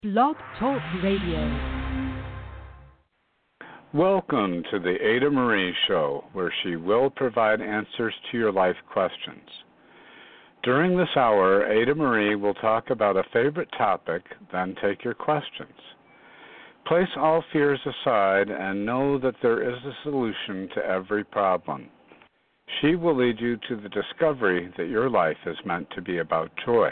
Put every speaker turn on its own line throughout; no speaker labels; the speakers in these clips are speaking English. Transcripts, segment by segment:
Blog Talk Radio.
Welcome to the Ada Marie Show, where she will provide answers to your life questions. During this hour, Ada Marie will talk about a favorite topic, then take your questions. Place all fears aside and know that there is a solution to every problem. She will lead you to the discovery that your life is meant to be about joy.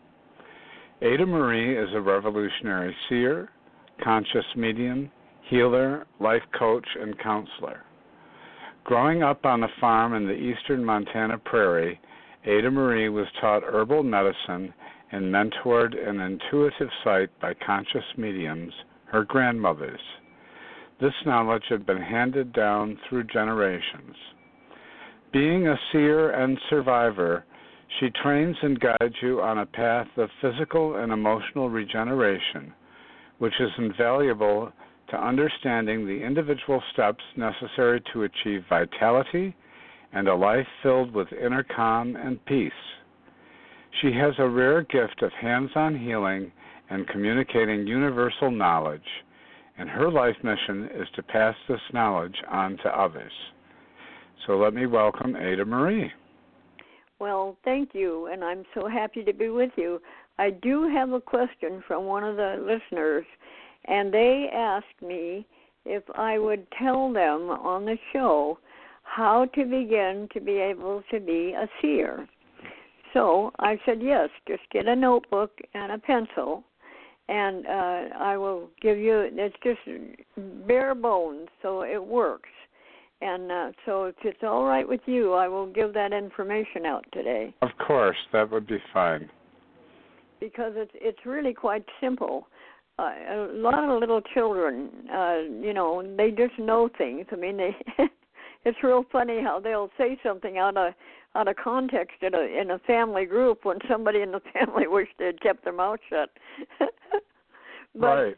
Ada Marie is a revolutionary seer, conscious medium, healer, life coach, and counselor. Growing up on a farm in the eastern Montana prairie, Ada Marie was taught herbal medicine and mentored in intuitive sight by conscious mediums, her grandmothers. This knowledge had been handed down through generations. Being a seer and survivor, she trains and guides you on a path of physical and emotional regeneration, which is invaluable to understanding the individual steps necessary to achieve vitality and a life filled with inner calm and peace. She has a rare gift of hands-on healing and communicating universal knowledge, and her life mission is to pass this knowledge on to others. So let me welcome Ada Marie.
Well, thank you, and I'm so happy to be with you. I do have a question from one of the listeners, and they asked me if I would tell them on the show how to begin to be able to be a seer. So I said, yes, just get a notebook and a pencil, and I will give you, it's just bare bones, so it works. And so if it's all right with you, I will give that information out today.
Of course, that would be fine.
Because it's really quite simple. A lot of little children, they just know things. I mean, it's real funny how they'll say something out of context in a family group when somebody in the family wished they'd kept their mouth shut.
Right.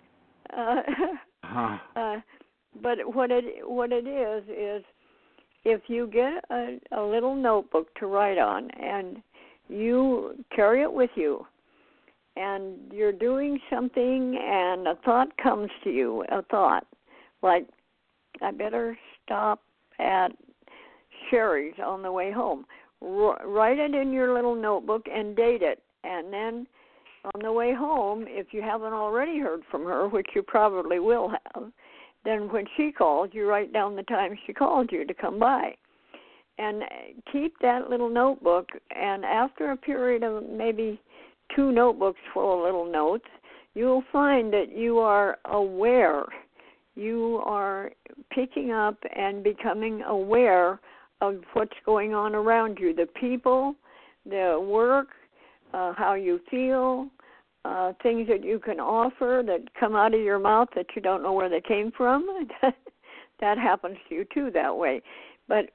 But what it is if you get a little notebook to write on and you carry it with you and you're doing something and a thought comes to you, a thought like, I better stop at Sherry's on the way home. Write it in your little notebook and date it, and then on the way home, if you haven't already heard from her, which you probably will have, then when she calls, you write down the time she called you to come by. And keep that little notebook, and after a period of maybe 2 notebooks full of little notes, you'll find that you are aware. You are picking up and becoming aware of what's going on around you, the people, the work, how you feel, things that you can offer that come out of your mouth that you don't know where they came from. That happens to you too that way. But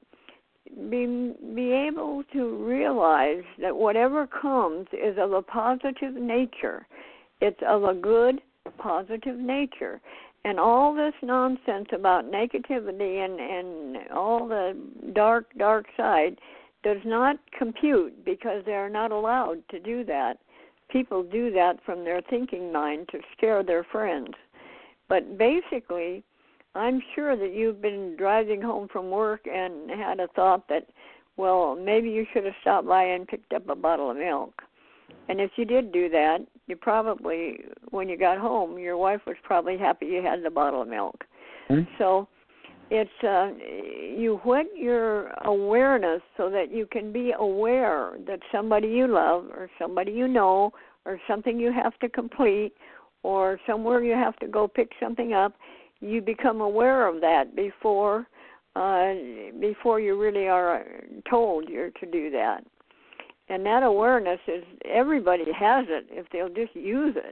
be able to realize that whatever comes is of a positive nature. It's of a good, positive nature. And all this nonsense about negativity and all the dark side does not compute because they are not allowed to do that. People do that from their thinking mind to scare their friends. But basically, I'm sure that you've been driving home from work and had a thought that, well, maybe you should have stopped by and picked up a bottle of milk. And if you did do that, you probably, when you got home, your wife was probably happy you had the bottle of milk. Mm-hmm. So it's you whet your awareness so that you can be aware that somebody you love or somebody you know or something you have to complete or somewhere you have to go pick something up. You become aware of that before you really are told you're to do that. And that awareness is, everybody has it if they'll just use it.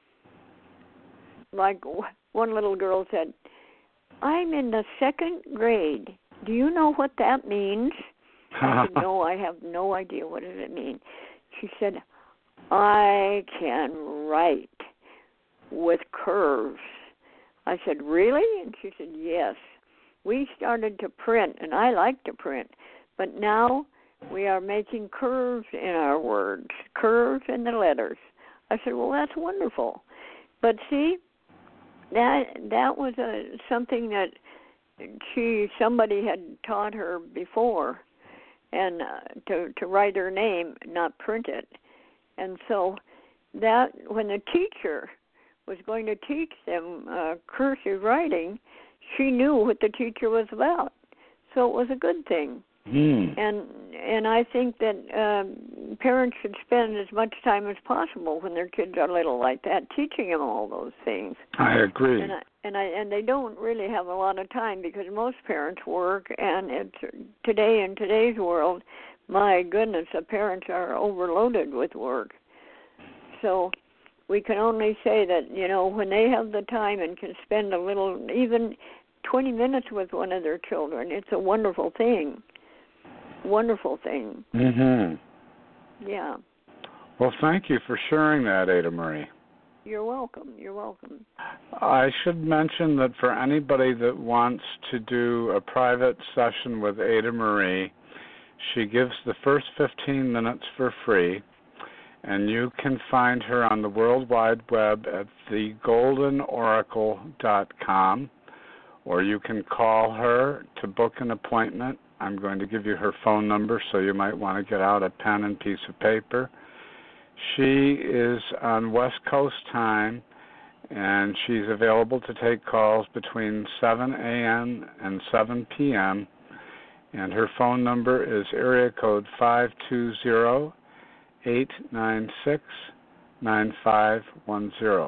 Like one little girl said, I'm in the 2nd grade. Do you know what that means? I said, no, I have no idea. What does it mean? She said, I can write with curves. I said, really? And she said, yes. We started to print, and I like to print, but now we are making curves in our words, curves in the letters. I said, well, that's wonderful. But see, that was something that somebody had taught her before, and to write her name, not print it. And so that when the teacher was going to teach them cursive writing, she knew what the teacher was about. So it was a good thing. And I think that parents should spend as much time as possible when their kids are little like that, teaching them all those things.
I agree.
And they don't really have a lot of time because most parents work, and it's today in today's world, my goodness, the parents are overloaded with work. So we can only say that, when they have the time and can spend a little, even 20 minutes with one of their children, it's a wonderful thing. Wonderful thing.
Mm-hmm.
Yeah.
Well, thank you for sharing that, Ada Marie.
You're welcome. You're welcome.
I should mention that for anybody that wants to do a private session with Ada Marie, she gives the first 15 minutes for free, and you can find her on the World Wide Web at thegoldenoracl.com, or you can call her to book an appointment. I'm going to give you her phone number, so you might want to get out a pen and piece of paper. She is on West Coast time, and she's available to take calls between 7 a.m. and 7 p.m., and her phone number is area code 520-896-9510.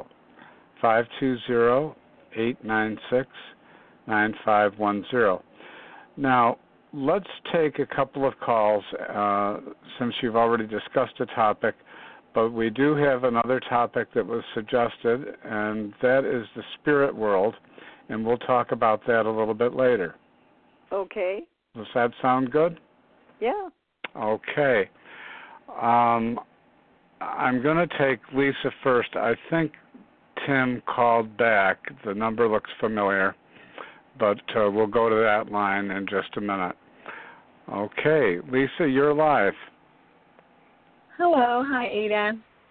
520-896-9510. Now, let's take a couple of calls since you've already discussed a topic, but we do have another topic that was suggested, and that is the spirit world, and we'll talk about that a little bit later.
Okay.
Does that sound good?
Yeah.
Okay. I'm going to take Lisa first. I think Tim called back. The number looks familiar, but we'll go to that line in just a minute. Okay, Lisa, you're live.
Hello. Hi, Ada.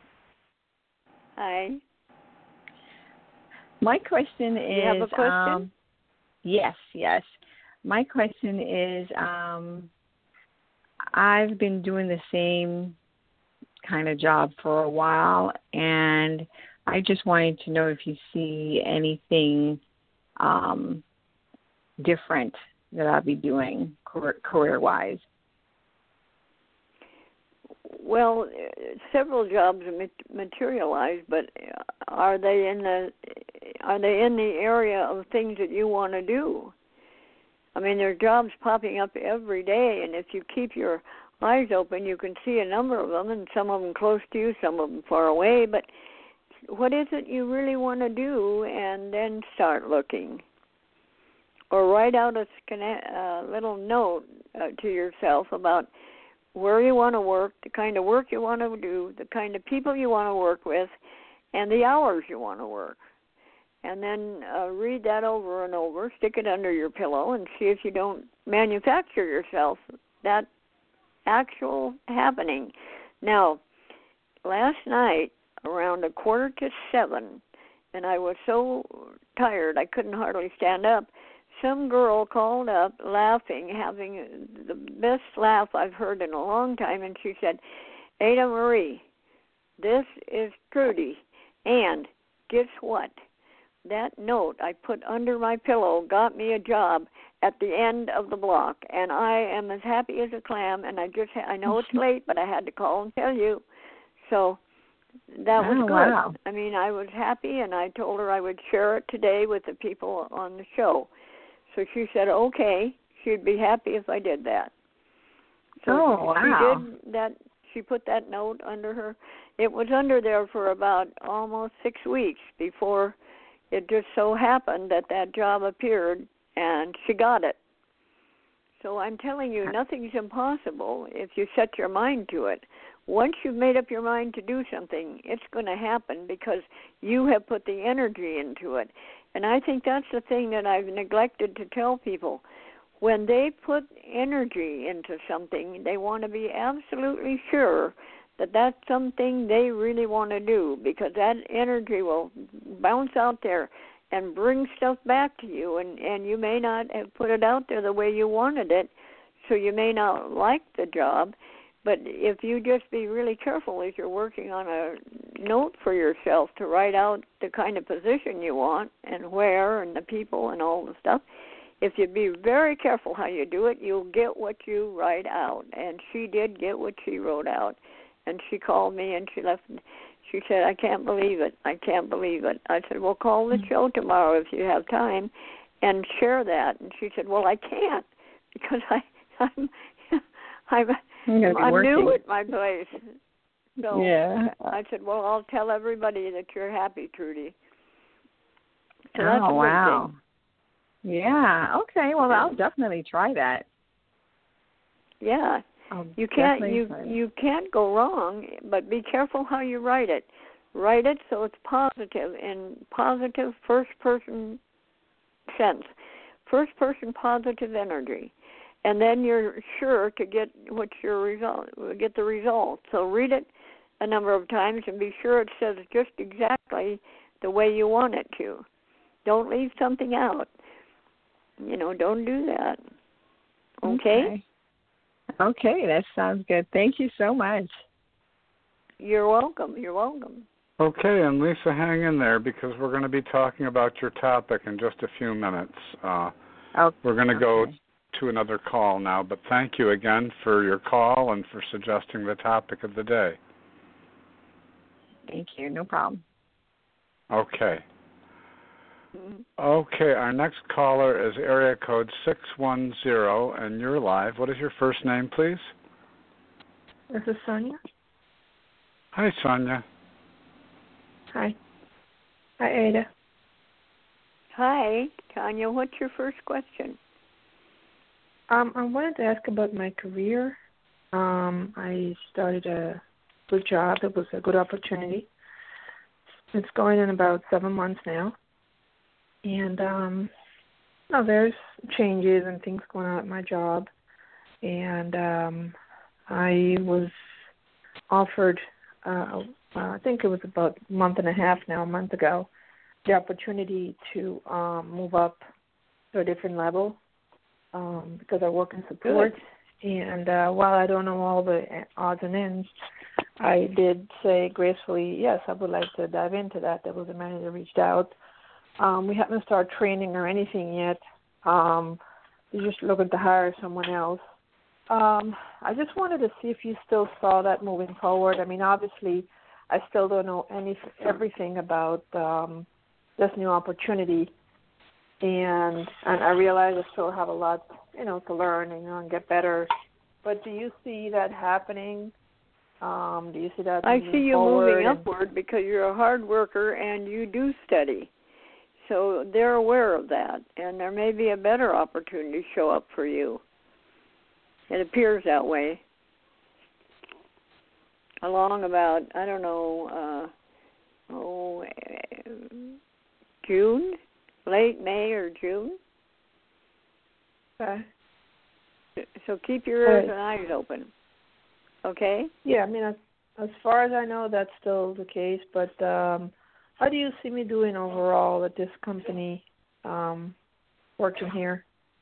Hi.
My question is...
You have a question?
Yes. My question is, I've been doing the same kind of job for a while, and I just wanted to know if you see anything different that I'll be doing career-wise.
Well, several jobs materialize, but are they in the area of things that you want to do? I mean, there are jobs popping up every day, and if you keep your eyes open, you can see a number of them, and some of them close to you, some of them far away. But what is it you really want to do, and then start looking? Or write out a little note to yourself about where you want to work, the kind of work you want to do, the kind of people you want to work with, and the hours you want to work. And then read that over and over, stick it under your pillow, and see if you don't manufacture yourself that actual happening. Now, last night, around 6:45, and I was so tired I couldn't hardly stand up, some girl called up laughing, having the best laugh I've heard in a long time, and she said, Ada Marie, this is Trudy, and guess what? That note I put under my pillow got me a job at the end of the block, and I am as happy as a clam, and I know it's late, but I had to call and tell you. So that was good.
Wow.
I mean, I was happy, and I told her I would share it today with the people on the show. So she said, okay, she'd be happy if I did that. So
wow.
She did that. She put that note under her. It was under there for about almost 6 weeks before it just so happened that job appeared, and she got it. So I'm telling you, nothing's impossible if you set your mind to it. Once you've made up your mind to do something, it's going to happen because you have put the energy into it. And I think that's the thing that I've neglected to tell people. When they put energy into something, they want to be absolutely sure that that's something they really want to do, because that energy will bounce out there and bring stuff back to you, and you may not have put it out there the way you wanted it, so you may not like the job. But if you just be really careful as you're working on a note for yourself to write out the kind of position you want and where and the people and all the stuff, if you be very careful how you do it, you'll get what you write out. And she did get what she wrote out. And she called me and she left. She said, I can't believe it. I can't believe it. I said, well, call the show tomorrow if you have time and share that. And she said, well, I can't because I'm new at my place. So
yeah.
I said, well, I'll tell everybody that you're happy, Trudy. So
that's a wow. Thing. Yeah. Okay. Well, I'll definitely try that.
Yeah. You can't go wrong, but be careful how you write it. Write it so it's positive, in positive first-person sense, first-person positive energy, and then you're sure to get the result. So read it a number of times and be sure it says just exactly the way you want it to. Don't leave something out. Don't do that. Okay?
Okay, that sounds good. Thank you so much.
You're welcome. You're welcome.
Okay, and Lisa, hang in there because we're going to be talking about your topic in just a few minutes. We're going to go to another call now, but thank you again for your call and for suggesting the topic of the day.
Thank you. No problem.
Okay. Okay, our next caller is area code 610, and you're live. What is your first name, please?
This is Sonia.
Hi, Sonia.
Hi. Hi, Ada.
Hi, Tanya. What's your first question?
I wanted to ask about my career. I started a good job. It was a good opportunity. It's going in about 7 months now. And there's changes and things going on at my job. And I was offered, I think it was about a month ago, the opportunity to move up to a different level because I work in support. Good. And while I don't know all the odds and ends, I did say gracefully, yes, I would like to dive into that. There was a man that reached out. We haven't started training or anything yet. We're just looking to hire someone else. I just wanted to see if you still saw that moving forward. I mean, obviously, I still don't know everything about this new opportunity, and I realize I still have a lot, to learn and get better. But do you see that happening? Do you see that?
I see you moving upward because you're a hard worker and you do study. So they're aware of that, and there may be a better opportunity show up for you. It appears that way. Along about, I don't know, June, late May or June.
Okay.
So keep your ears and eyes open. Okay?
Yeah, I mean, as far as I know, that's still the case, but how do you see me doing overall at this company working here?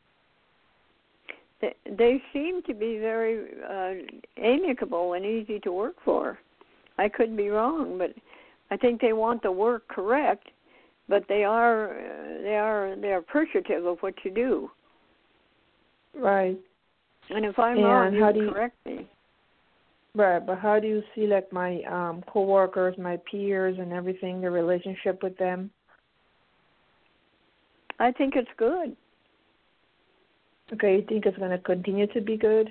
They seem to be very amicable and easy to work for. I could be wrong, but I think they want the work correct, but they're appreciative of what you do.
Right.
And if I'm wrong, you correct me.
Right, but how do you see my coworkers, my peers, and everything, the relationship with them?
I think it's good.
Okay, you think it's going to continue to be good?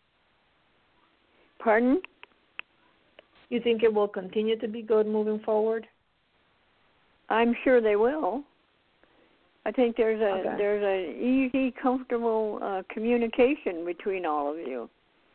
Pardon?
You think it will continue to be good moving forward?
I'm sure they will. I think there's an easy, comfortable communication between all of you.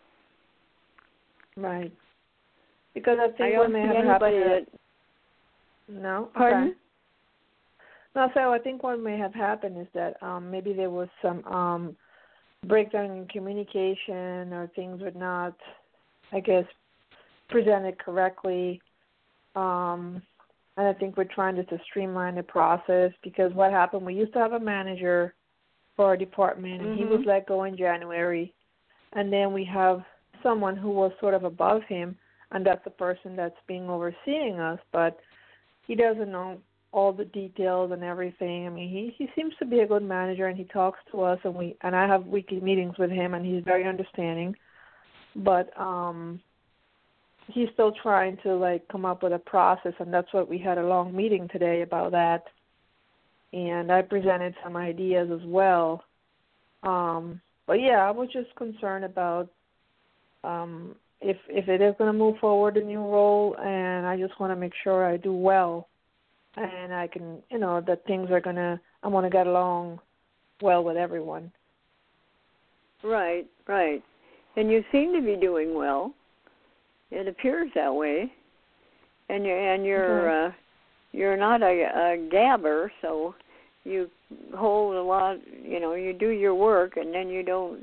Right. Because I think what may have happened. No.
Pardon?
Okay. No, so I think what may have happened is that maybe there was some breakdown in communication, or things were not, I guess, presented correctly. And I think we're trying to streamline the process, because what happened, we used to have a manager for our department, and he was let go in January. And then we have someone who was sort of above him, and that's the person that's being overseeing us, but he doesn't know all the details and everything. I mean, he seems to be a good manager, and he talks to us, and I have weekly meetings with him, and he's very understanding. But he's still trying to, like, come up with a process, and that's what we had a long meeting today about that. And I presented some ideas as well. But, yeah, I was just concerned about if it is going to move forward, the new role, and I just want to make sure I do well, and I can, that things are I want to get along well with everyone.
Right. And you seem to be doing well. It appears that way. And you're not a gabber, so you hold a lot, you do your work, and then you don't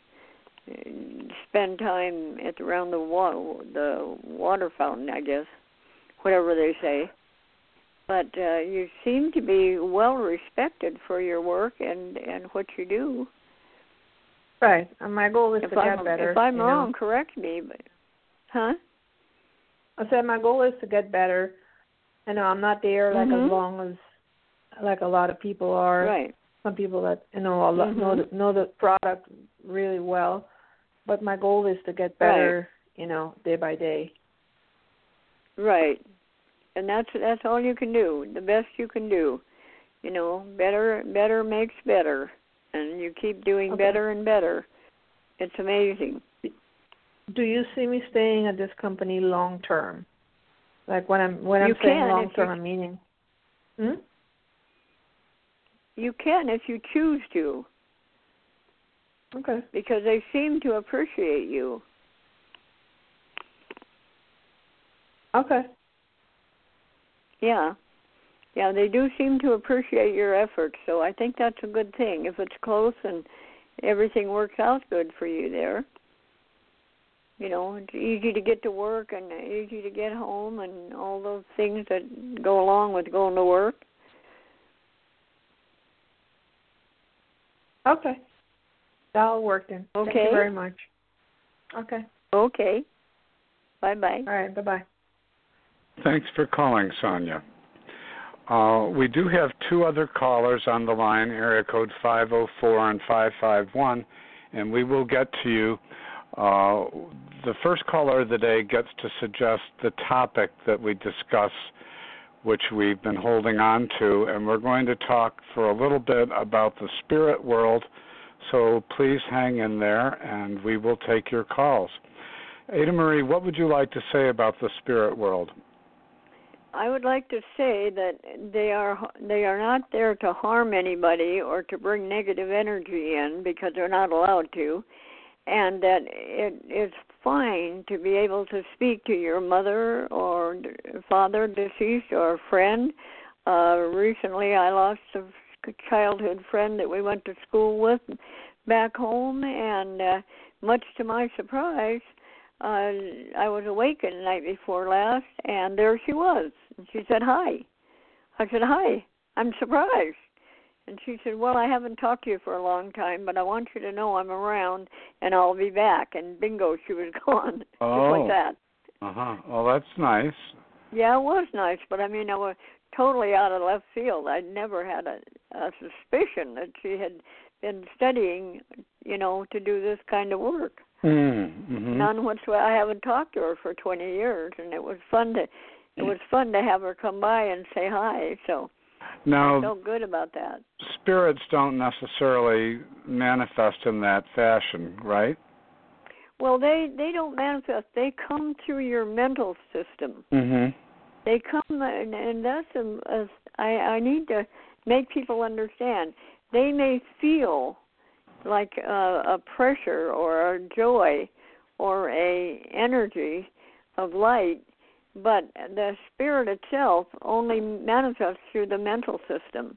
spend time around the water fountain, I guess, whatever they say. But you seem to be well respected for your work and what you do.
Right, and my goal is to get better.
If I'm wrong, correct me. But, huh?
I said my goal is to get better. I know I'm not there as long as like a lot of people are.
Right.
Some people that know the product really well, but my goal is to get better, day by day.
Right, and that's all you can do. The best you can do. Better makes better, and you keep doing better and better. It's amazing.
Do you see me staying at this company long term? Like when I'm saying long term, I'm meaning.
You can if you choose to.
Okay.
Because they seem to appreciate you.
Okay.
Yeah, they do seem to appreciate your efforts, so I think that's a good thing. If it's close and everything works out good for you there. It's easy to get to work and easy to get home and all those things that go along with going to work.
Okay. That'll work then.
Okay.
Thank you very much. Okay.
Okay. Bye-bye.
All right, bye-bye.
Thanks for calling, Sonia. We do have two other callers on the line, area code 504 and 551, and we will get to you. The first caller of the day gets to suggest the topic that we discuss, which we've been holding on to, and we're going to talk for a little bit about the spirit world, so please hang in there, and we will take your calls. Ada Marie, what would you like to say about the spirit world?
I would like to say that they are not there to harm anybody or to bring negative energy in, because they're not allowed to, and that it's fine to be able to speak to your mother or father deceased or a friend. Recently I lost a childhood friend that we went to school with back home, and much to my surprise, I was awakened the night before last, and there she was. And she said, hi. I said, hi, I'm surprised. And she said, well, I haven't talked to you for a long time, but I want you to know I'm around, and I'll be back. And bingo, she was gone.
Oh.
Just like that.
Well, that's nice.
Yeah, it was nice, but I was totally out of left field. I'd never had a suspicion that she had been studying, to do this kind of work.
Mm-hmm.
None whatsoever. I haven't talked to her for 20 years, and it was fun to have her come by and say hi. So
now,
I felt good about that.
Spirits don't necessarily manifest in that fashion, right?
Well, they don't manifest. They come through your mental system.
Mm-hmm.
They come, and that's I need to make people understand. They may feel like a pressure or a joy or a energy of light, but the spirit itself only manifests through the mental system.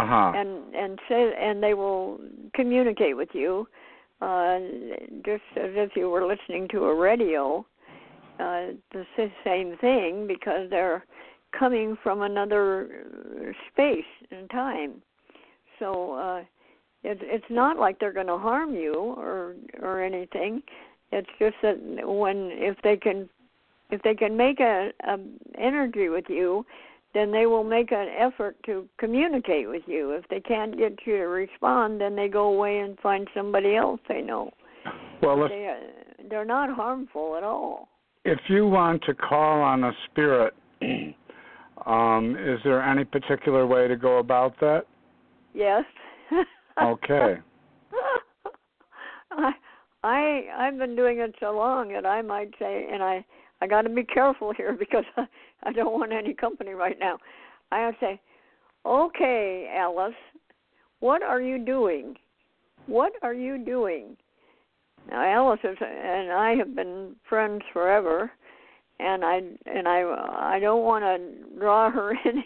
And they will communicate with you just as if you were listening to a radio, same thing because they're coming from another space and time. So it's not like they're going to harm you or anything. It's just that if they can make a energy with you, then they will make an effort to communicate with you. If they can't get you to respond, then they go away and find somebody else they know.
Well,
they're not harmful at all.
If you want to call on a spirit, is there any particular way to go about that?
Yes.
Okay.
I've been doing it so long that I might say, and I got to be careful here because I don't want any company right now. I say, okay, Alice, what are you doing? What are you doing? Now, Alice and I have been friends forever, and I don't want to draw her in.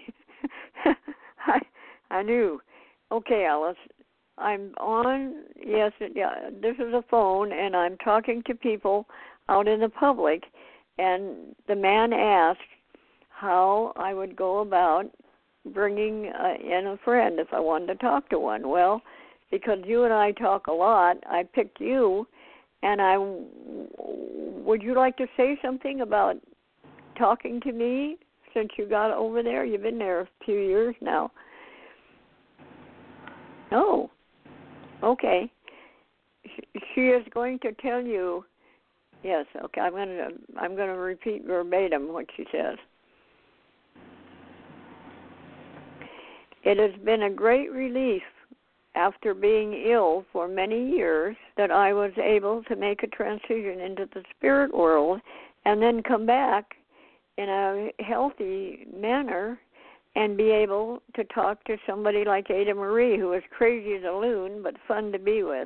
I knew. Okay, Alice, I'm on. Yes, this is a phone, and I'm talking to people out in the public. And the man asked how I would go about bringing in a friend if I wanted to talk to one. Well, because you and I talk a lot, I picked you. And would you like to say something about talking to me since you got over there? You've been there a few years now. Oh, okay. She is going to tell you. Yes, okay. I'm going to repeat verbatim what she says. It has been a great relief after being ill for many years that I was able to make a transition into the spirit world and then come back in a healthy manner and be able to talk to somebody like Ada Marie, who is crazy as a loon but fun to be with.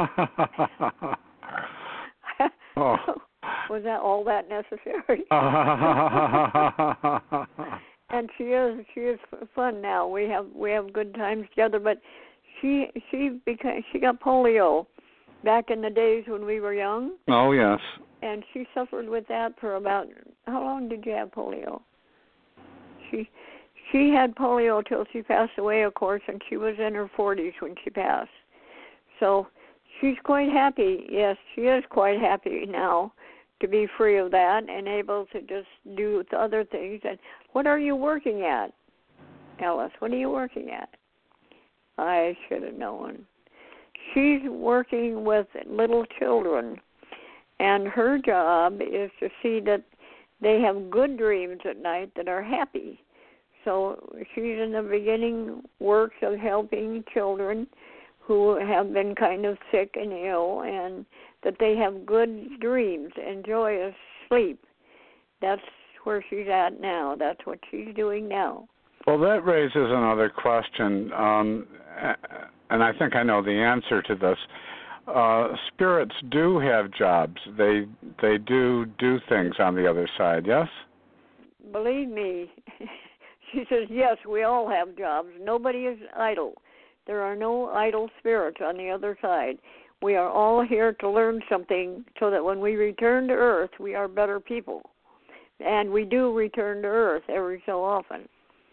Oh.
Was that all that necessary? And she is fun now. We have good times together. But she got polio back in the days when we were young.
Oh yes. And
she suffered with that for about, how long did you have polio? She had polio till she passed away, of course, and she was in her 40s when she passed. So she's quite happy. Yes, she is quite happy now to be free of that and able to just do other things. And what are you working at, Alice? What are you working at? I should have known. She's working with little children, and her job is to see that they have good dreams at night that are happy. So she's in the beginning works of helping children who have been kind of sick and ill, and that they have good dreams and joyous sleep. That's where she's at now. That's what she's doing now.
Well, that raises another question, and I think I know the answer to this. Spirits do have jobs. They do things on the other side, yes?
Believe me, she says, yes, we all have jobs. Nobody is idle. There are no idle spirits on the other side. We are all here to learn something so that when we return to Earth, we are better people. And we do return to Earth every so often.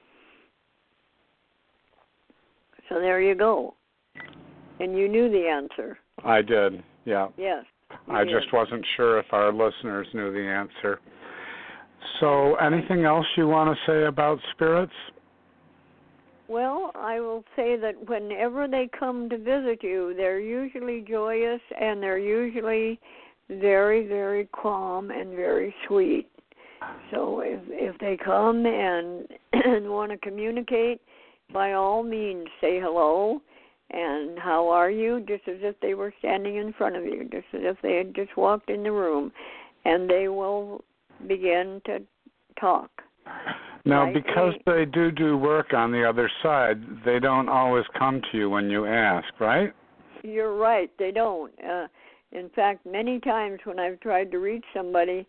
So there you go. And you knew the answer.
I did, yeah.
Yes.
I just wasn't sure if our listeners knew the answer. So anything else you want to say about spirits?
Well, I will say that whenever they come to visit you, they're usually joyous and they're usually very, very calm and very sweet. So if they come and want to communicate, by all means say hello and how are you, just as if they were standing in front of you, just as if they had just walked in the room, and they will begin to talk.
Now, because they do work on the other side, they don't always come to you when you ask, right?
You're right, they don't. In fact, many times when I've tried to reach somebody,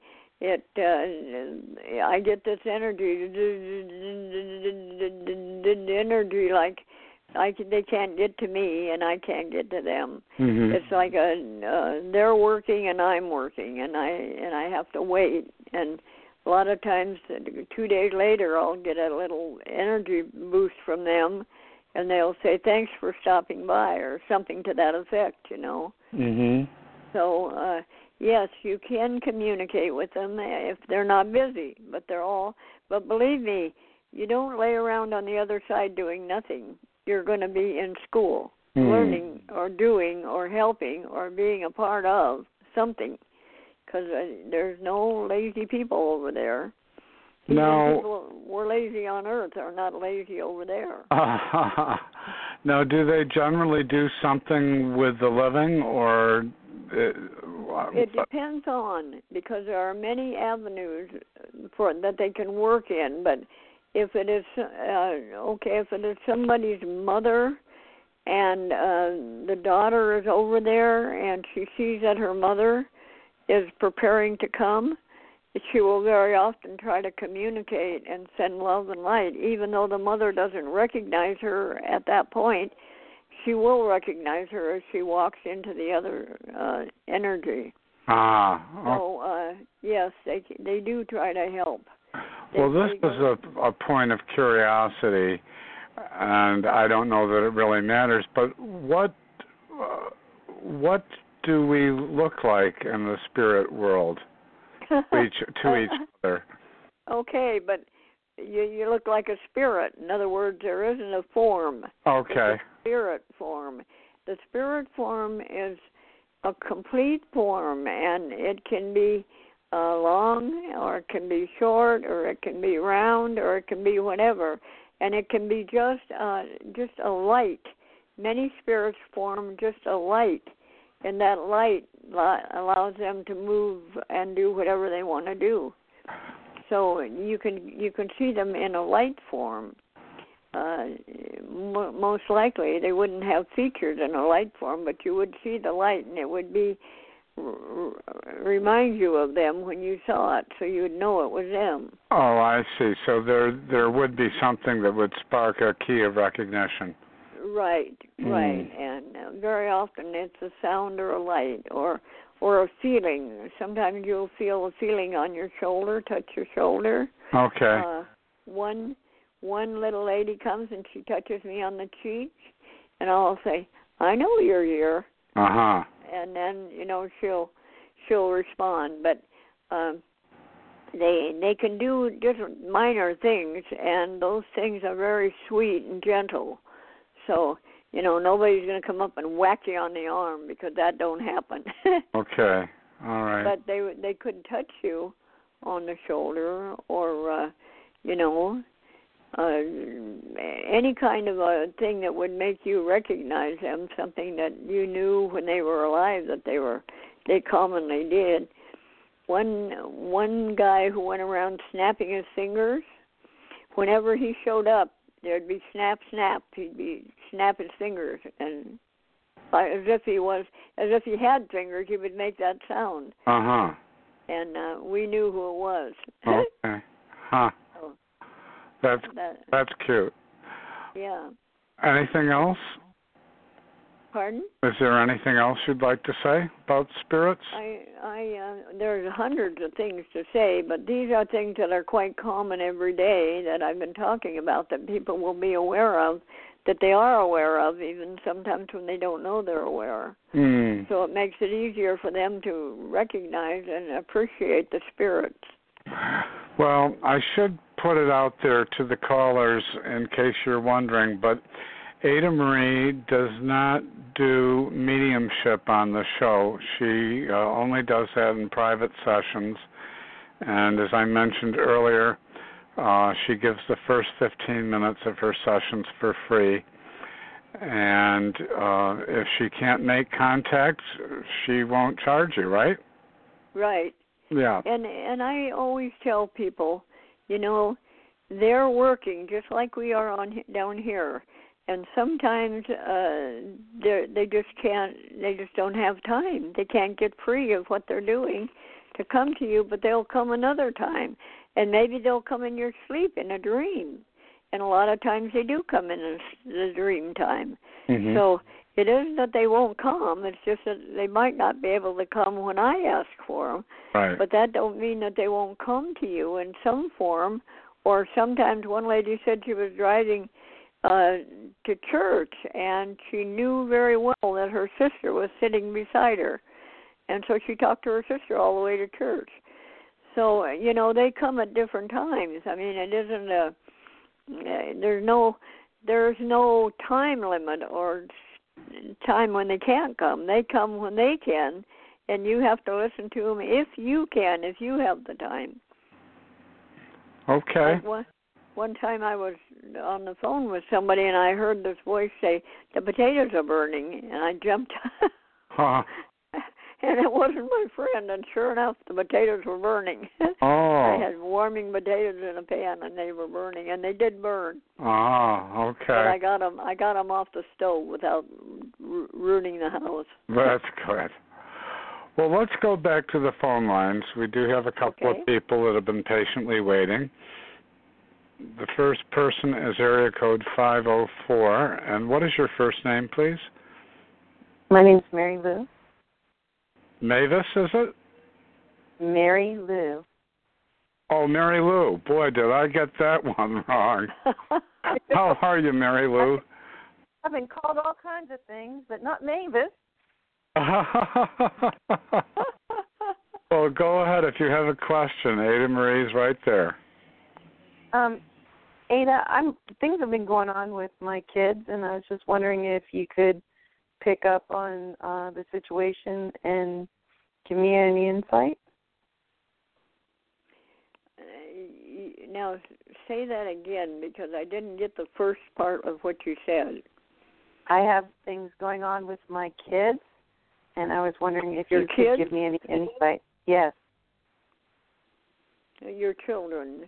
I get this energy like they can't get to me, and I can't get to them.
Mm-hmm.
It's like they're working and I'm working, and I have to wait. And a lot of times, 2 days later, I'll get a little energy boost from them, and they'll say, "Thanks for stopping by," or something to that effect, you know.
Mhm.
So yes, you can communicate with them if they're not busy, but But believe me, you don't lay around on the other side doing nothing. You're going to be in school, learning or doing or helping or being a part of something, because there's no lazy people over there.
No.
People were lazy on Earth are not lazy over there.
Now, do they generally do something with the living, or?
It depends on, because there are many avenues that they can work in. But if it is if it is somebody's mother, and the daughter is over there, and she sees that her mother is preparing to come, she will very often try to communicate and send love and light, even though the mother doesn't recognize her at that point. She will recognize her as she walks into the other energy. So yes, they do try to help.
Well, this is a point of curiosity, and I don't know that it really matters. But what do we look like in the spirit world to each other? Okay,
but you look like a spirit. In other words, there isn't a form.
Okay.
It's a spirit form. The spirit form is a complete form, and it can be long, or it can be short, or it can be round, or it can be whatever, and it can be just a light. Many spirits form just a light, and that light allows them to move and do whatever they want to do. So you can see them in a light form. Most likely, they wouldn't have features in a light form, but you would see the light, and it would be remind you of them when you saw it, so you would know it was them.
Oh, I see. So there would be something that would spark a key of recognition.
Right. And very often it's a sound or a light or a feeling. Sometimes you'll feel a feeling on your shoulder, touch your shoulder.
Okay.
One little lady comes and she touches me on the cheek, and I'll say, "I know you're here."
Uh-huh.
And then, she'll respond. But they can do different minor things, and those things are very sweet and gentle. So, nobody's going to come up and whack you on the arm, because that don't happen.
Okay. All right.
But they could touch you on the shoulder, or, any kind of a thing that would make you recognize them, something that you knew when they were alive that they commonly did. One guy who went around snapping his fingers, whenever he showed up, there'd be snap, snap. He'd be snap his fingers, and as if he had fingers, he would make that sound.
Uh-huh.
And we knew who it was.
Okay. Huh. That's cute.
Yeah.
Anything else?
Pardon?
Is there anything else you'd like to say about spirits?
There's hundreds of things to say, but these are things that are quite common every day that I've been talking about, that people will be aware of, that they are aware of, even sometimes when they don't know they're aware. So it makes it easier for them to recognize and appreciate the spirits.
Well, I should put it out there to the callers in case you're wondering, but Ada Marie does not do mediumship on the show. She only does that in private sessions. And as I mentioned earlier, she gives the first 15 minutes of her sessions for free. And if she can't make contact, she won't charge you, right?
Right.
Yeah.
And I always tell people, they're working just like we are down here. And sometimes they just don't have time. They can't get free of what they're doing to come to you, but they'll come another time. And maybe they'll come in your sleep in a dream. and a lot of times they do come in the dream time.
Mm-hmm.
So it isn't that they won't come. It's just that they might not be able to come when I ask for them.
Right.
But that don't mean that they won't come to you in some form. Or sometimes one lady said she was driving to church, and she knew very well that her sister was sitting beside her. And so she talked to her sister all the way to church. So, they come at different times. I mean, it isn't there's no time limit or time when they can't come. They come when they can, and you have to listen to them if you can, if you have the time.
Okay.
Like one time I was on the phone with somebody, and I heard this voice say, "The potatoes are burning," and I jumped.
Huh.
And it wasn't my friend, and sure enough, the potatoes were burning.
Oh.
I had warming potatoes in a pan, and they were burning, and they did burn.
Oh, okay.
But I got them off the stove without ruining the house.
That's good. Well, let's go back to the phone lines. We do have a couple of people that have been patiently waiting. The first person is area code 504. And what is your first name, please?
My name's Mary Lou.
Mavis, is it?
Mary Lou.
Oh, Mary Lou. Boy, did I get that one wrong. How are you, Mary Lou?
I've been called all kinds of things, but not Mavis.
Well, go ahead if you have a question. Ada Marie's right there.
Ada, things have been going on with my kids, and I was just wondering if you could pick up on the situation and give me any insight.
Now, say that again, because I didn't get the first part of what you said.
I have things going on with my kids, and I was wondering if
Your
you
kids?
could give me any insight. Yes.
Your children.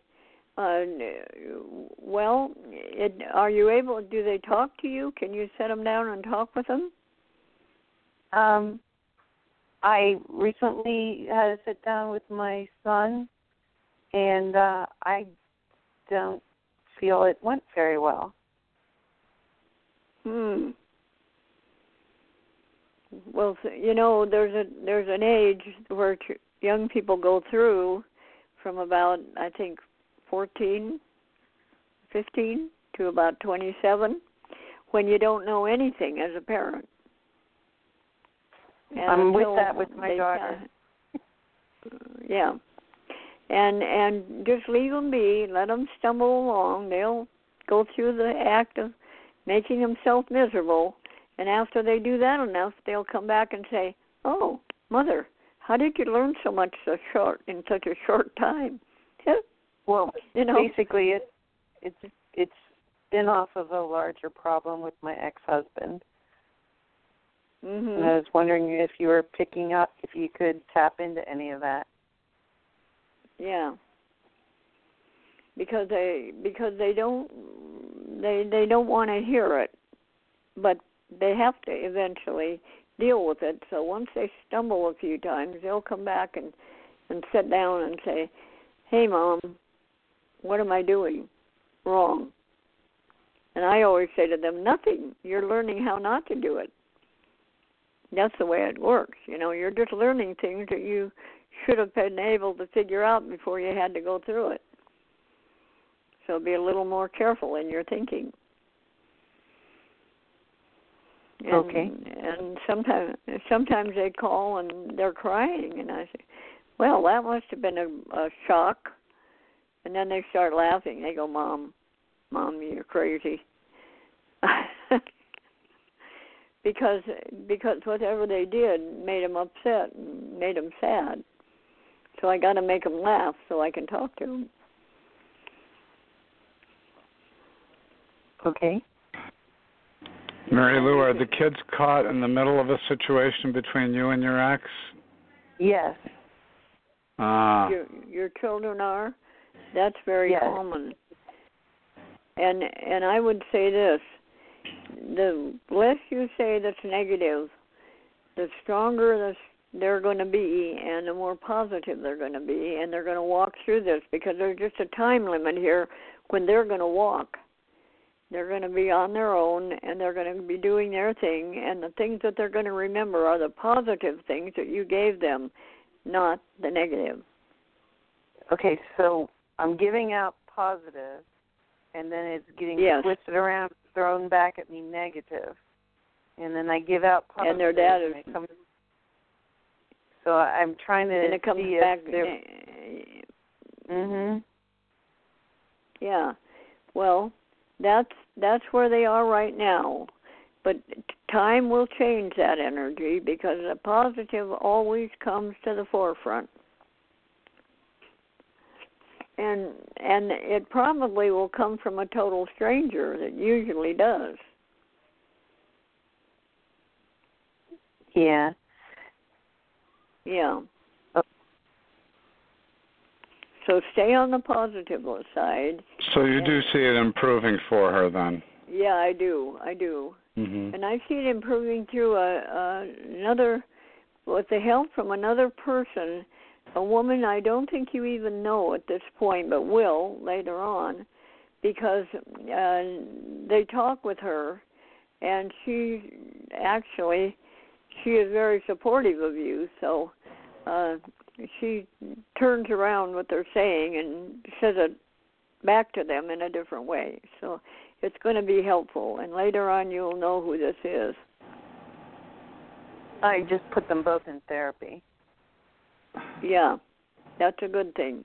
Well, are you able? Do they talk to you? Can you sit them down and talk with them?
I recently had to sit down with my son, and I don't feel it went very well.
Well, there's an age where young people go through from about, I think, 15 to about 27, when you don't know anything as a parent. And
I'm with that with my daughter.
Yeah. And just leave them be, let them stumble along. They'll go through the act of making themselves miserable, and after they do that enough, they'll come back and say, "Oh, Mother, how did you learn so much in such a short time?"
Well, basically, it's been off of a larger problem with my ex-husband.
Mm-hmm.
And I was wondering if you were picking up, if you could tap into any of that.
Yeah. Because they don't want to hear it, but they have to eventually deal with it. So once they stumble a few times, they'll come back and sit down and say, "Hey, Mom, what am I doing wrong?" And I always say to them, "Nothing. You're learning how not to do it." That's the way it works. You're just learning things that you should have been able to figure out before you had to go through it. So be a little more careful in your thinking. And,
okay.
And sometimes they call and they're crying, and I say, "Well, that must have been a shock." And then they start laughing. They go, Mom, you're crazy." Because whatever they did made them upset and made them sad. So I got to make them laugh so I can talk to them.
Okay.
Mary Lou, are the kids caught in the middle of a situation between you and your ex?
Yes.
Your children are? That's very common. And I would say this. The less you say that's negative, the stronger they're going to be, and the more positive they're going to be, and they're going to walk through this, because there's just a time limit here when they're going to walk. They're going to be on their own, and they're going to be doing their thing, and the things that they're going to remember are the positive things that you gave them, not the negative.
Okay, so I'm giving out positive, and then it's getting twisted around, thrown back at me negative. And then I give out positive.
And their dad is...
So I'm trying to
and it comes
see
back. Yeah. Well, that's where they are right now. But time will change that energy because the positive always comes to the forefront. And it probably will come from a total stranger. That usually does.
Yeah.
Yeah. So stay on the positive side.
So you do see it improving for her then?
Yeah, I do.
Mm-hmm.
And I see it improving through another, with the help from another person, a woman I don't think you even know at this point, but will later on, because they talk with her, and she is very supportive of you, so she turns around what they're saying and says it back to them in a different way. So it's going to be helpful, and later on you'll know who this is.
I just put them both in therapy.
Yeah, that's a good thing.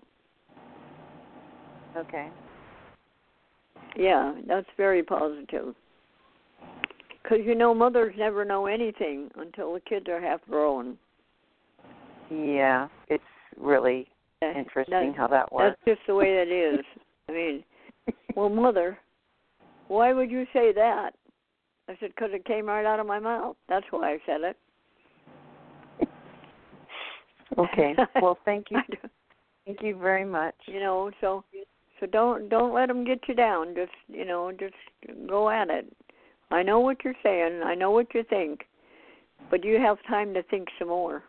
Okay.
Yeah, that's very positive. Because, mothers never know anything until the kids are half grown.
Yeah, it's really interesting how that works.
That's just the way it is. I mean, well, Mother, why would you say that? I said, because it came right out of my mouth. That's why I said it.
Okay. Well, thank you. Thank you very much.
So don't let them get you down. Just go at it. I know what you're saying. I know what you think, but you have time to think some more.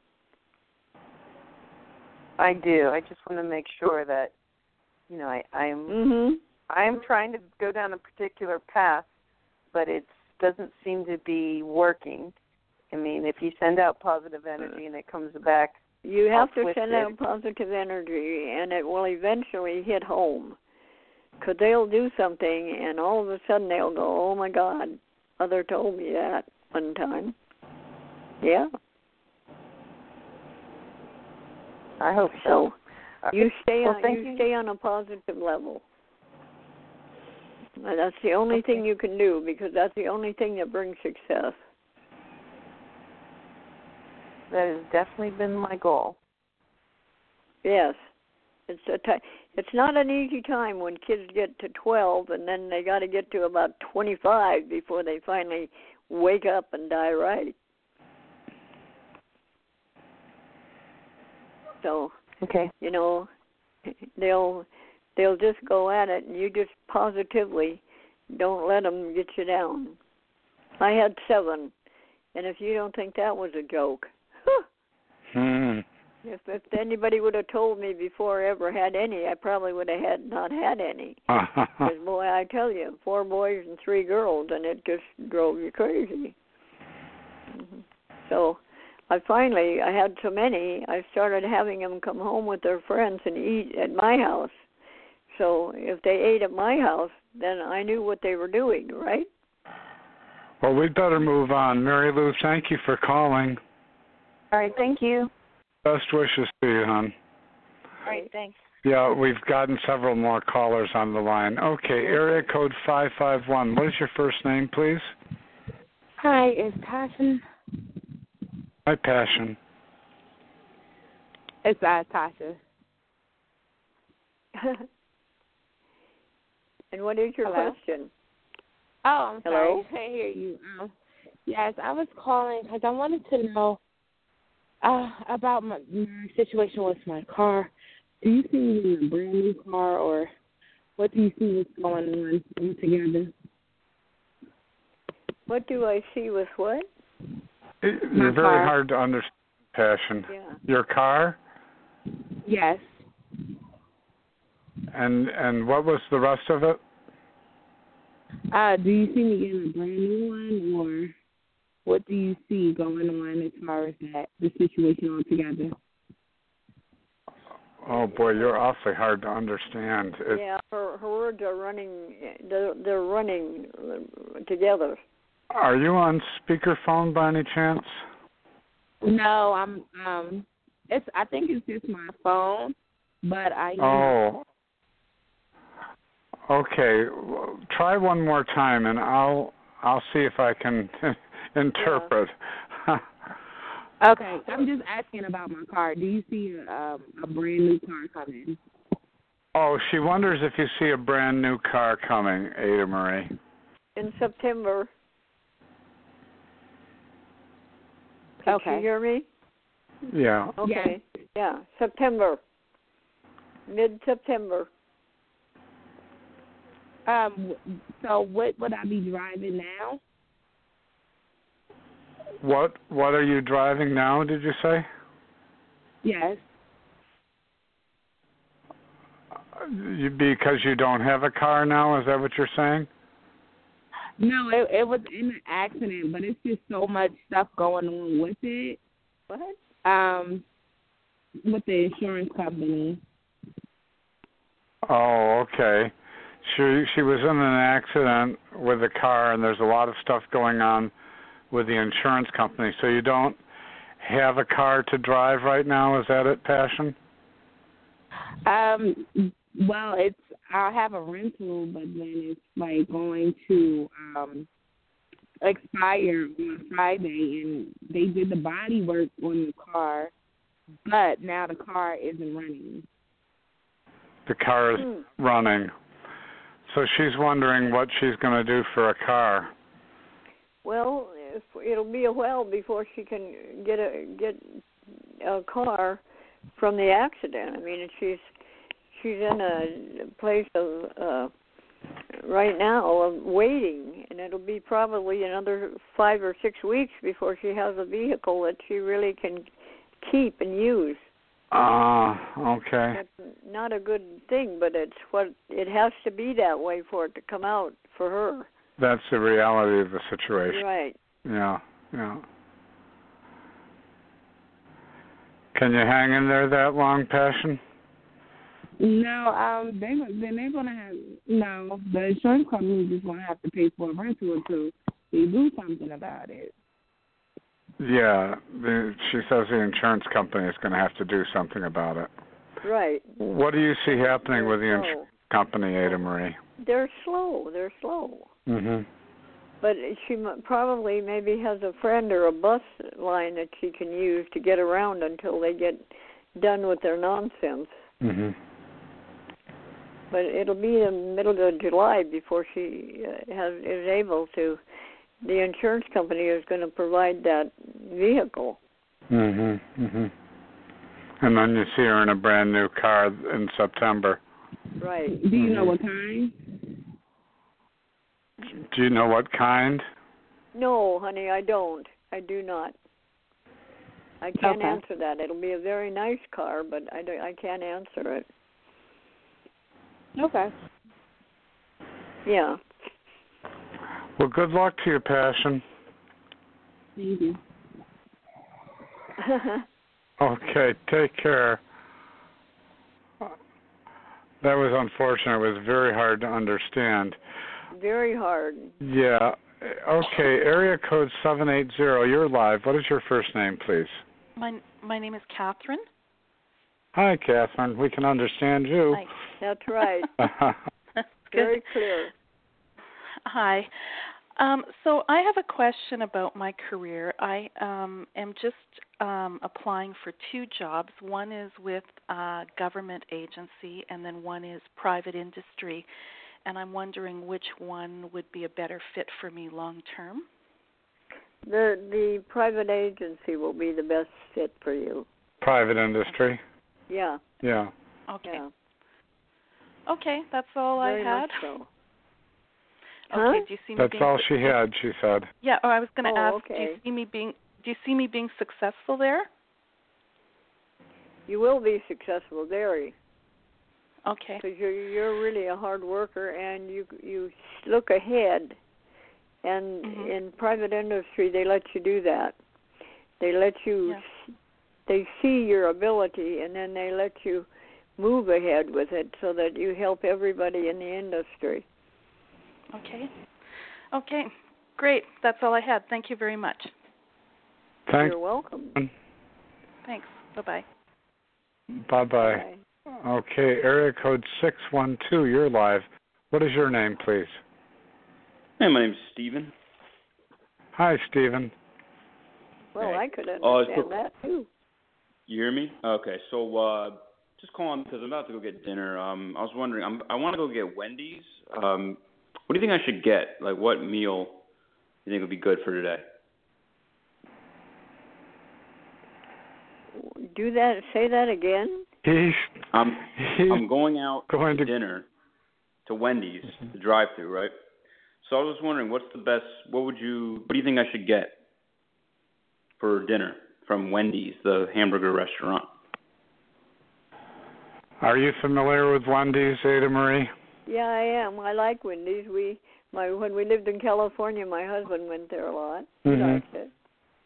I do. I just want to make sure that, I'm trying to go down a particular path, but it doesn't seem to be working. I mean, if you send out positive energy and it comes back,
you have to send out positive energy, and it will eventually hit home. Because they'll do something, and all of a sudden they'll go, oh, my God, Mother told me that one time. Yeah.
I hope so.
You stay on a positive level. And that's the only thing you can do, because that's the only thing that brings success.
That has definitely been my goal.
Yes. It's not an easy time when kids get to 12, and then they got to get to about 25 before they finally wake up and die right. So,
okay.
They'll just go at it, and you just positively don't let them get you down. I had 7, and if you don't think that was a joke, if anybody would have told me before I ever had any, I probably would have not had any. Because, boy, I tell you, 4 boys and 3 girls, and it just drove you crazy. Mm-hmm. So I had so many, I started having them come home with their friends and eat at my house. So if they ate at my house, then I knew what they were doing, right?
Well, we'd better move on. Mary Lou, thank you for calling.
All right, thank you.
Best wishes to you, hon.
All right, thanks.
Yeah, we've gotten several more callers on the line. Okay, area code 551. What is your first name, please?
Hi, it's Passion.
Hi, Passion.
It's Tasha.
And what is your
Hello?
question?
Oh, I'm
Hello?
sorry. I can't hear you. Yes, I was calling because I wanted to know about my situation with my car. Do you see me in a brand new car, or what do you see what's going on altogether?
What do I see with what?
You're very hard to understand, Passion.
Yeah.
Your car?
Yes.
And what was the rest of it?
Do you see me getting a brand new one, or what do you see going on as far as the situation altogether?
Oh boy, you're awfully hard to understand.
Yeah, her words are running. They're running together.
Are you on speakerphone by any chance?
No, I'm. I think it's just my phone, but I.
Oh. Okay. Well, try one more time, and I'll see if I can interpret.
Yeah.
Okay, I'm just asking about my car. Do you see a brand new car coming?
Oh, she wonders if you see a brand new car coming, Ada Marie.
In September. Can you hear me?
Yeah.
Okay. Yeah, September. Mid-September.
So what would I be driving now?
What are you driving now, did you say?
Yes.
Because you don't have a car now, is that what you're saying?
No, it was in an accident, but it's just so much stuff going on with it.
What?
With the insurance company.
Oh, okay. She was in an accident with a car, and there's a lot of stuff going on with the insurance company. So you don't have a car to drive right now, is that it, Passion?
Well, I have a rental, but then it's like going to expire on Friday, and they did the body work on the car, but now the car isn't running.
The car is running. So she's wondering what she's going to do for a car.
Well, it'll be a while before she can get a car from the accident. I mean, she's in a place of right now of waiting, and it'll be probably another 5 or 6 weeks before she has a vehicle that she really can keep and use.
Okay.
It's not a good thing, but it has to be that way for it to come out for her.
That's the reality of the situation.
Right.
Yeah. Can you hang in there that long, Passion?
No, they're gonna have the insurance company is just gonna have to pay for a rental until they do something about it.
Yeah, she says the insurance company is going to have to do something about it.
Right.
What do you see happening with the insurance company, Ada Marie?
They're slow.
Mhm.
But she probably maybe has a friend or a bus line that she can use to get around until they get done with their nonsense.
Mhm.
But it'll be in the middle of July before she is able to. The insurance company is going to provide that vehicle.
Mhm. Mhm. And then you see her in a brand new car in September.
Right.
Do you know what kind?
Do you know what kind?
No, honey, I don't. I do not. I can't answer that. It'll be a very nice car, but I can't answer it.
Okay.
Yeah.
Well, good luck to you, Passion.
Thank you.
Okay, take care. That was unfortunate. It was very hard to understand.
Very hard.
Yeah. Okay, area code 780. You're live. What is your first name, please?
My name is Catherine.
Hi, Catherine. We can understand you.
Hi.
That's right. Very clear.
Hi. So I have a question about my career. I am just applying for 2 jobs. One is with a government agency, and then one is private industry. And I'm wondering which one would be a better fit for me long term.
The private agency will be the best fit for you.
Private industry?
Yeah.
Yeah.
Okay.
Yeah.
Okay, that's all
Very
I had.
much so.
Okay, do you see me
That's
being
all she had, she said.
Yeah, I was going to ask,
okay.
do you see me being successful there?
You will be successful, very.
Okay.
Because you're really a hard worker, and you look ahead. And in private industry, they let you do that. They let you. They see your ability, and then they let you move ahead with it, so that you help everybody in the industry.
Okay. Okay. Great. That's all I had. Thank you very much.
Thanks.
You're welcome.
Thanks. Bye-bye.
Bye-bye. Okay, area code 612, you're live. What is your name, please?
Hey, my name's Steven.
Hi, Steven.
Well, I could understand that, too.
You hear me? Okay, so just calling because I'm about to go get dinner. I was wondering, I want to go get Wendy's. What do you think I should get? Like, what meal do you think would be good for today?
Say that again.
I'm going out to dinner to Wendy's, the drive-thru, right? So I was wondering, what do you think I should get for dinner from Wendy's, the hamburger restaurant?
Are you familiar with Wendy's, Ada Marie?
Yeah, I am. I like Wendy's. When we lived in California, my husband went there a lot. He liked it.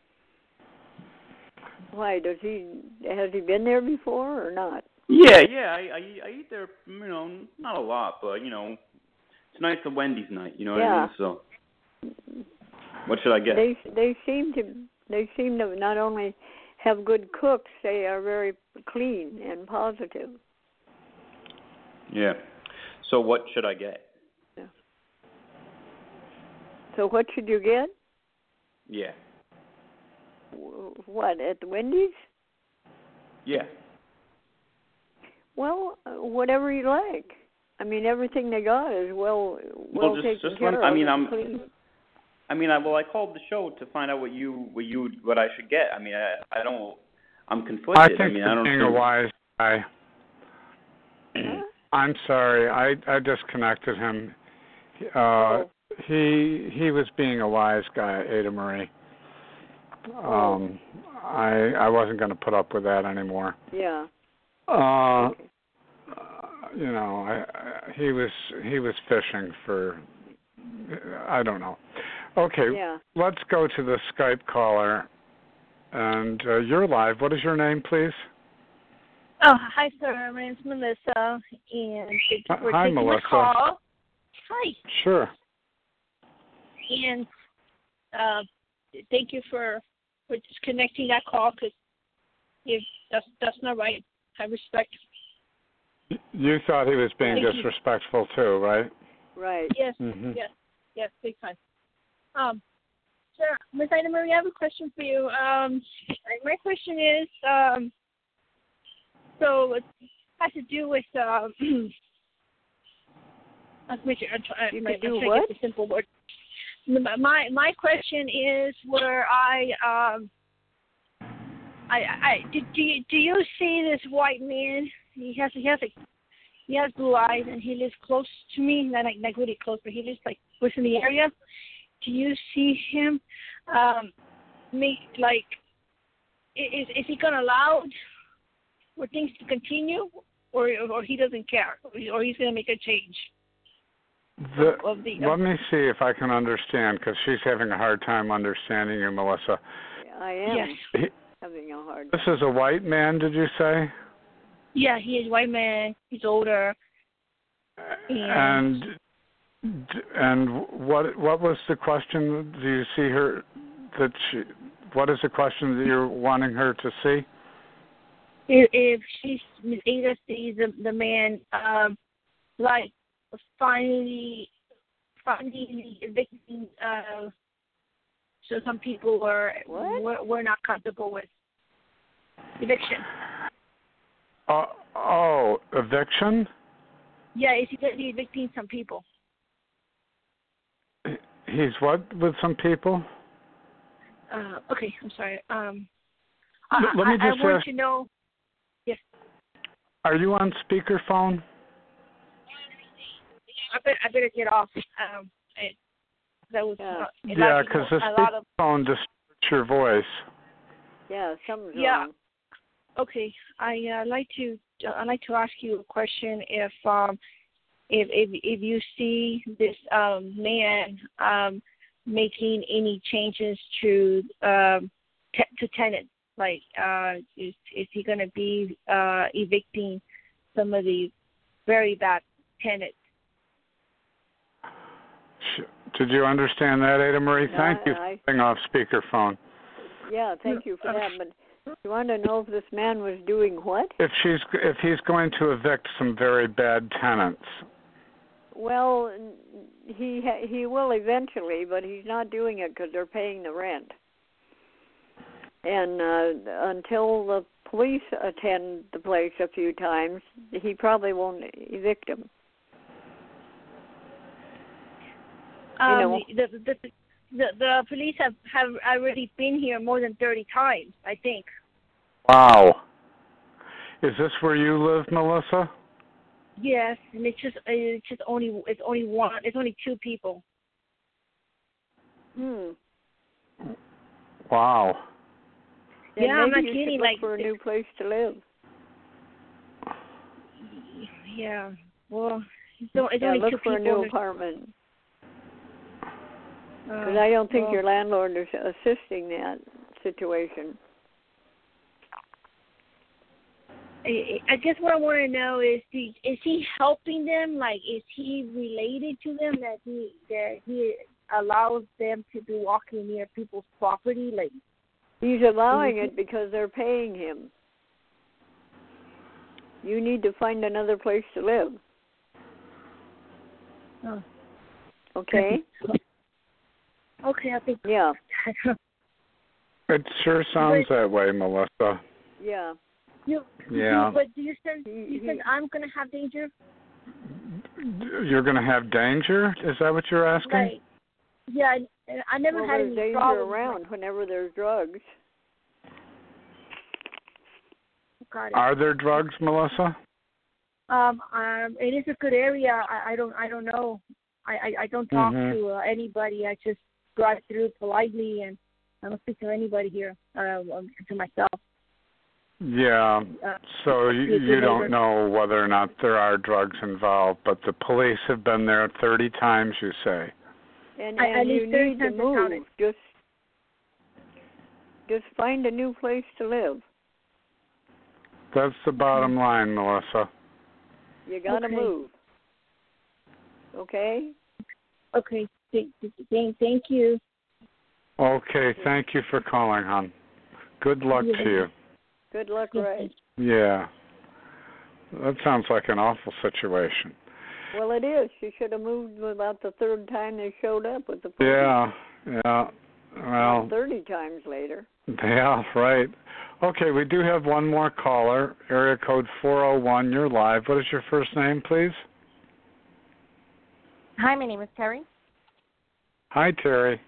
Why, has he been there before or not?
Yeah, I eat there, not a lot, but, it's nice a Wendy's night, you know what I mean? So, what should I get?
They seem to not only have good cooks, they are very clean and positive.
Yeah. So what should I get?
Yeah. So what should you get?
Yeah.
What, at the Wendy's?
Yeah.
Well, whatever you like. I mean, everything they got is well taken care of. Clean.
I called the show to find out what I should get. I mean, I'm conflicted.
I think you're being a wise guy. I'm sorry, I disconnected him. He was being a wise guy, Ada Marie. I wasn't going to put up with that anymore.
Yeah.
He was fishing for, I don't know. Okay.
Yeah.
Let's go to the Skype caller, and you're live. What is your name, please?
Oh, hi, sir. My name's Melissa, and thank you for taking
Melissa.
the call. Hi.
Sure.
And thank you for just connecting that call, because that's not right. I respect.
You thought he was being disrespectful too, right?
Right.
Yes.
Mm-hmm.
Yes. Big time. Sir, Ms. Ida Marie, I have a question for you. My question is, so it has to do with I'm trying to get the simple word. My question is where do you see this white man? He has blue eyes, and he lives close to me, not like really close, but he lives like within the area. Do you see him? Is he gonna allow for things to continue, or he doesn't care, or he's gonna make a change?
Let me see if I can understand, because she's having a hard time understanding you, Melissa.
I am.
Yes.
Having a hard time.
This is a white man, did you say?
Yeah, he is a white man. He's older.
And what was the question? Do you see her what is the question that you're wanting her to see?
If Ms. Ada sees the man like finally evicting, so some people were not comfortable with eviction.
Eviction?
Yeah, is he going to be evicting some people?
He's what with some people?
Okay, I'm sorry.
Let me just
I want to know. Yes.
Are you on speakerphone?
I better get off. That was
because the speakerphone distorts your voice.
Yeah, something's
yeah.
wrong.
Okay, I like to to ask you a question. If you see this man making any changes to tenants, like is he going to be evicting some of the very bad tenants?
Did you understand that, Ada Marie? Thank you for putting off speakerphone.
Yeah, thank you for that. But you want to know if this man was doing what?
If he's going to evict some very bad tenants.
Well, he will eventually, but he's not doing it because they're paying the rent. And until the police attend the place a few times, he probably won't evict them.
The police have already been here more than 30 times, I think.
Wow. Is this where you live, Melissa?
Yes, and it's only two people.
Wow.
Then
I'm not
you
kidding.
Should look for a new place to live.
Yeah. Well, it's only
look
two
for
people.
a new apartment. Because I don't think your landlord is assisting that situation.
I guess what I want to know is he helping them? Like, is he related to them that he allows them to be walking near people's property? Like,
he's allowing it because they're paying him. You need to find another place to live.
Oh.
Okay?
Okay, I think.
Yeah.
It sure sounds that way, Melissa.
Yeah.
But do you sense I'm going to have danger?
You're going to have danger? Is that what you're asking?
Right. Yeah, I never had any
danger
problems
around whenever there's drugs.
Got it.
Are there drugs, Melissa?
It is a good area. I don't know. I don't talk to anybody. I just drive through politely, and I don't speak to anybody here. To myself.
Yeah. So you don't know whether or not there are drugs involved, but the police have been there 30 times, you say.
And you need to move. Just find a new place to live.
That's the bottom line, Melissa.
You got to move. Okay?
Okay. Thank you.
Okay. Thank you for calling, hon. Good luck to you.
Good luck, Ray.
Yeah. That sounds like an awful situation.
Well, it is. She should have moved about the third time they showed up with the police.
Yeah. Well,
30 times later.
Yeah, right. Okay, we do have one more caller. Area code 401. You're live. What is your first name, please?
Hi, my name is Terry.
Hi, Terry.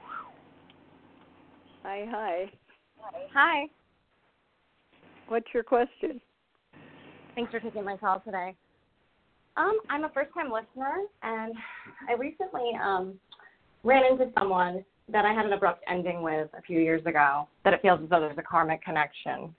Hi.
Hi.
What's your question?
Thanks for taking my call today. I'm a first-time listener, and I recently ran into someone that I had an abrupt ending with a few years ago, that it feels as though there's a karmic connection.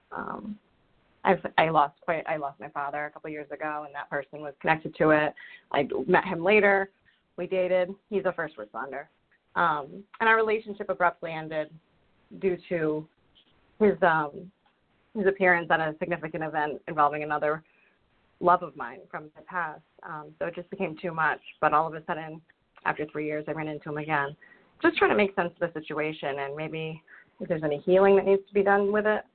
I lost my father a couple of years ago, and that person was connected to it. I met him later. We dated. He's a first responder. And our relationship abruptly ended due to his appearance at a significant event involving another love of mine from the past. So it just became too much. But all of a sudden, after 3 years, I ran into him again. Just trying to make sense of the situation and maybe if there's any healing that needs to be done with it.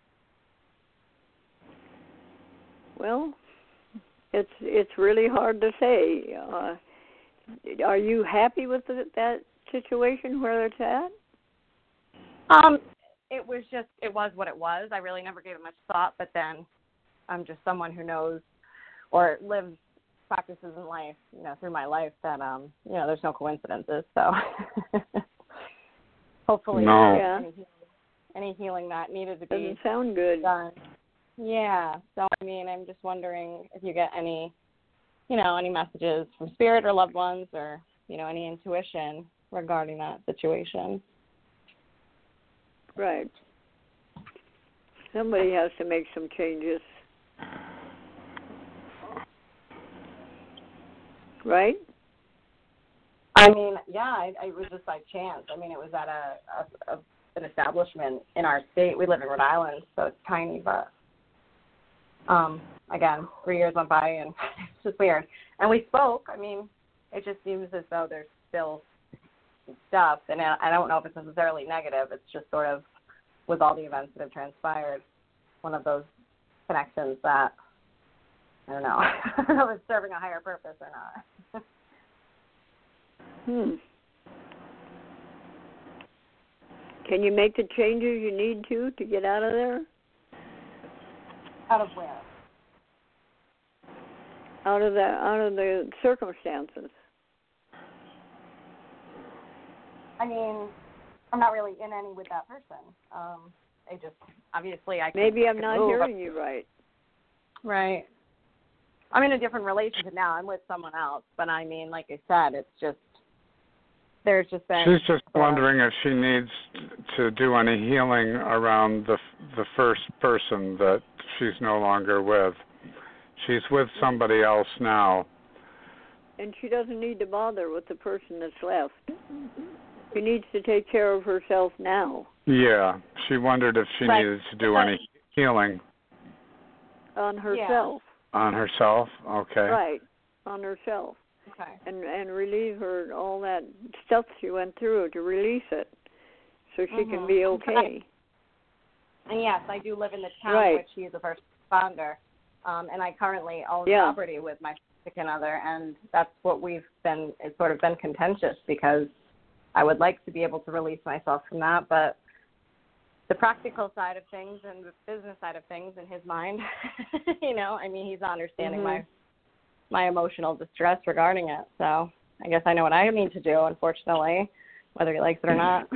Well, it's really hard to say. Are you happy with that situation where it's at?
It was what it was. I really never gave it much thought, but then I'm just someone who knows or lives practices in life, through my life that, there's no coincidences. So hopefully any healing that needed to be
doesn't sound good.
Done. Yeah. So, I'm just wondering if you get any, any messages from spirit or loved ones or, any intuition regarding that situation.
Right. Somebody has to make some changes. right?
I mean, yeah, it was just by chance. I mean, it was at an establishment in our state. We live in Rhode Island, so it's tiny, but again, 3 years went by, and it's just weird. And we spoke. I mean, it just seems as though there's still stuff, and I don't know if it's necessarily negative. It's just sort of, with all the events that have transpired, one of those connections that, I don't know, I don't know if it's serving a higher purpose or not.
Can you make the changes you need to get out of there?
Out of where?
Out of the circumstances.
I mean, I'm not really in any with that person. I just, obviously,
Maybe I'm not hearing you right.
Right. I'm in a different relationship now. I'm with someone else, but I mean, like I said, it's just, there's just been.
She's just wondering if she needs to do any healing around the first person that she's no longer with. She's with somebody else now.
And she doesn't need to bother with the person that's left. She needs to take care of herself now.
Yeah, she wondered if she needed to do any healing.
On herself.
Yeah. On herself? Okay.
Right, on herself.
Okay.
And relieve her all that stuff she went through, to release it so she can be okay.
And yes, I do live in the town which she is a first responder. And I currently own property with my significant other, and that's what it's sort of been contentious, because I would like to be able to release myself from that, but the practical side of things and the business side of things in his mind, you know, I mean, he's not understanding my emotional distress regarding it. So I guess I know what I need to do, unfortunately, whether he likes it or not.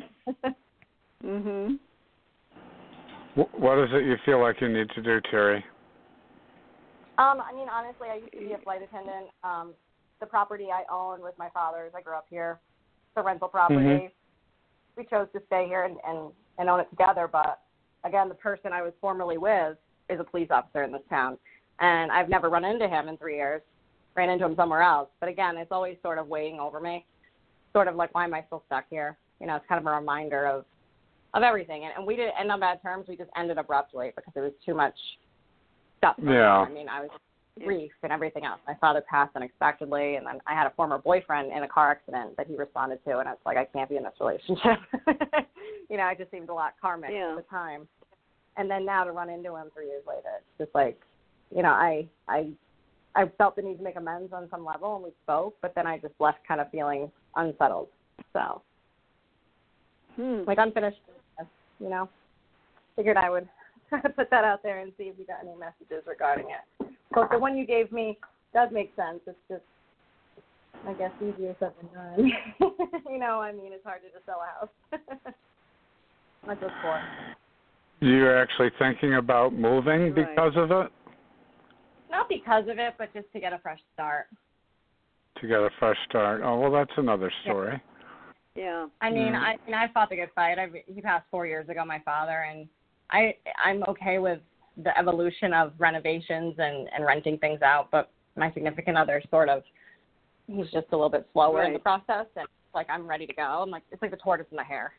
What is it you feel like you need to do, Terry?
I mean, honestly, I used to be a flight attendant. The property I own with my father's, I grew up here. It's a rental property. We chose to stay here and own it together. But, again, the person I was formerly with is a police officer in this town. And I've never run into him in 3 years. Ran into him somewhere else. But, again, it's always sort of weighing over me. Sort of like, why am I still stuck here? You know, it's kind of a reminder of everything. And we didn't end on bad terms. We just ended abruptly because there was too much stuff. I mean, I was grief and everything else. My father passed unexpectedly, and then I had a former boyfriend in a car accident that he responded to, and it's like, I can't be in this relationship. You know, it just seemed a lot karmic at the time. And then now to run into him 3 years later, it's just like, you know, I felt the need to make amends on some level, and we spoke, but then I just left kind of feeling unsettled. So, like unfinished, you know. Figured I would put that out there and see if you got any messages regarding it. So the one you gave me does make sense. It's just, I guess, easier said than done. You know, I mean, it's hard to just sell a house. Like those four.
You're actually thinking about moving because of it?
Not because of it, but just to get a fresh start.
To get a fresh start. Oh, well, that's another story.
Yeah.
I mean, I fought the good fight. He passed 4 years ago, my father, and I'm okay with the evolution of renovations and renting things out, but my significant other he's just a little bit slower in the process, and it's like, I'm ready to go. I'm like, it's like the tortoise and the hare.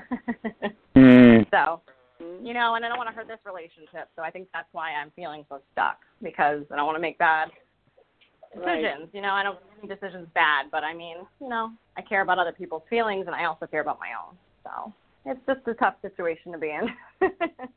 So, you know, and I don't want to hurt this relationship, so I think that's why I'm feeling so stuck, because I don't want to make bad decisions. You know, I don't make decisions bad, but I mean, you know, I care about other people's feelings, and I also care about my own. So it's just a tough situation to be in.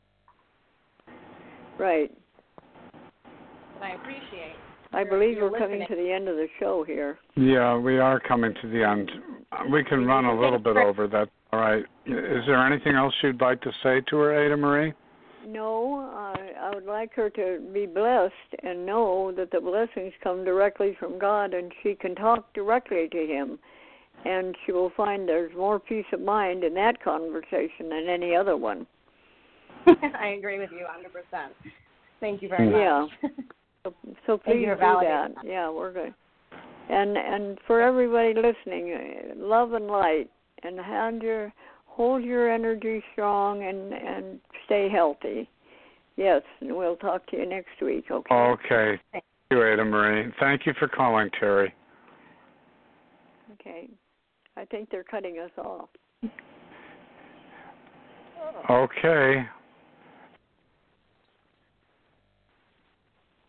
Right.
But I appreciate.
I believe we're coming to the end of the show here.
Yeah, we are coming to the end. We can run a little bit over that. All right. Is there anything else you'd like to say to her, Ada Marie?
No, I would like her to be blessed and know that the blessings come directly from God, and she can talk directly to Him, and she will find there's more peace of mind in that conversation than any other one.
I agree with you 100%. Thank you very much.
Yeah. So please do that. Yeah, we're good. And for everybody listening, love and light, and hold your energy strong and stay healthy. Yes, and we'll talk to you next week, okay?
Okay. Thank you, Ada Marie. Thank you for calling, Terry.
Okay. I think they're cutting us off.
Okay.